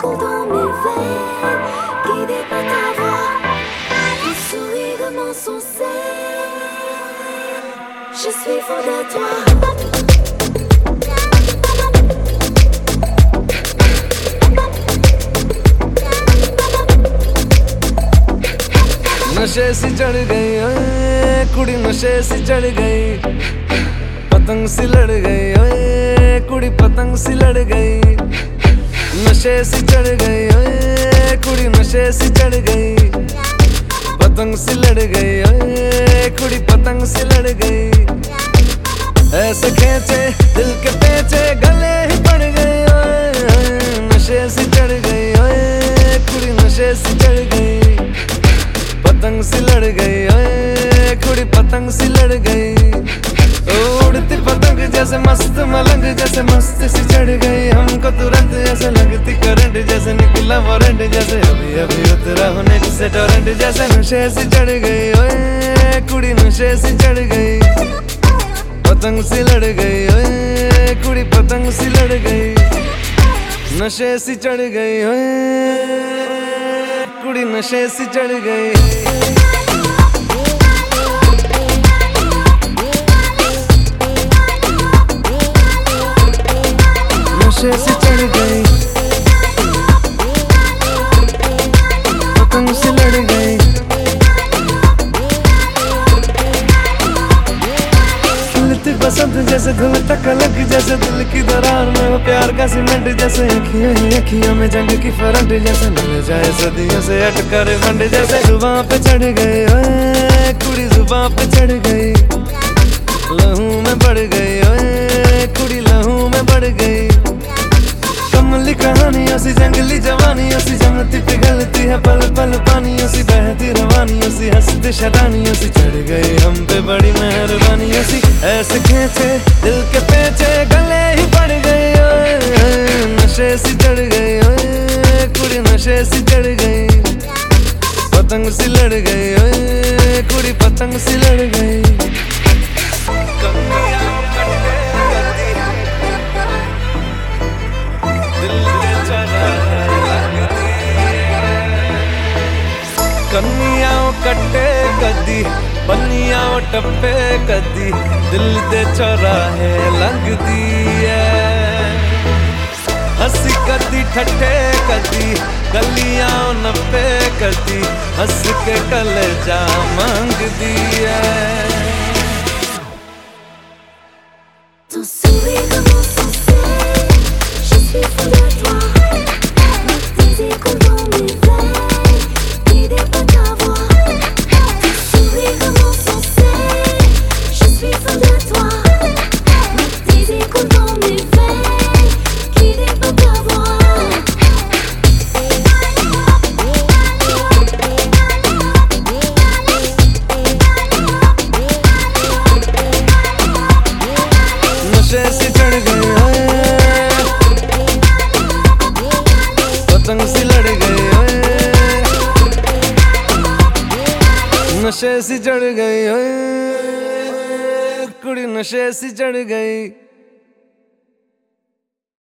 coule dans mes veines, guidé par ta voix, ton sourire m'insensé. Je suis fou de toi. नशे सी चढ़ गई ओए कुड़ी, नशे सी चढ़ गई, पतंग सी लड़ गई ओए कुड़ी, पतंग सी लड़ गई। नशे सी चढ़ गई ओए कुड़ी, नशे सी चढ़ गई, पतंग सी लड़ गई ओए कुड़ी, पतंग सी लड़ गई। ऐसे खींचे दिल के पेचे गले ही पड़ गई ओए, नशे सी चढ़ गई ओए कुड़ी, नशे सी चढ़ गई, पतंग सी लड़ गई ओए कुड़ी, पतंग सी लड़ गई। उड़ती पतंग जैसे मस्त मलंग, जैसे मस्त सी चढ़ गई हमको तुरंत, ऐसे लगती करंट, जैसे निकला वारंट, जैसे अभी अभी उतरा होने से टोरेंट, जैसे नशे सी चढ़ गई ओए कुड़ी, नशे सी चढ़ गई, पतंग सी लड़ गई ओए कुड़ी, पतंग सी लड़ गई। नशे सी चढ़ गई ओए कुड़ी, नशे सी चढ़ गई। नशे से चढ़ गई, पतंग से लड़ गई। खिलती बसंत जैसे धुल तक अलग, जैसे दिल की दरार में वो प्यार का सीमेंट, जैसे अखियां ही अखियां में जंग की फरंट, जैसे मिल जाए सदियों से अटकर बंड, जैसे जुबां पे चढ़ गई ओए कुड़ी, जुबां पे चढ़ गई, लहू में बढ़ गई ओए कुड़ी, लहू में बढ़ गई। कमली कहानियों सी जंगली जवानियों सी, जमती पिघलती है पल पल पानियों सी, बहती रवानियों सी, हंसती शरानियों सी, चढ़ गई हम पे बड़ी मेहरबानियों सी। ऐसे खींचे दिल के पेचे गले ही पड़ गई ओए, नशे सी चढ़ गई ओए कुड़ी, नशे सी चढ़ गई, पतंग सी लड़ गई ओए कुड़ी, पतंग सी लड़ गई। कन्नियाओ कट्टे कदी, बन्नियाओ टप्पे कदी, दिल दे चौराहे लंघदी है। हंसी कदी ठट्ठे कदी, गलियाओ नप्पे कदी, हंस के कलेजा मांगदी है। Ton sourire m'insensé, je suis fou de toi. Mes désirs coulent dans mes veines, guidé par ta voix. Ton sourire m'insensé, je suis fou de toi. Mes désirs coulent dans mes veines, guidé par ta voix. नशे से चढ़ गई ओए, पतंग सी लड़ गई ओए, नशे से चढ़ गई ओए कुड़ी, नशे से चढ़ गई।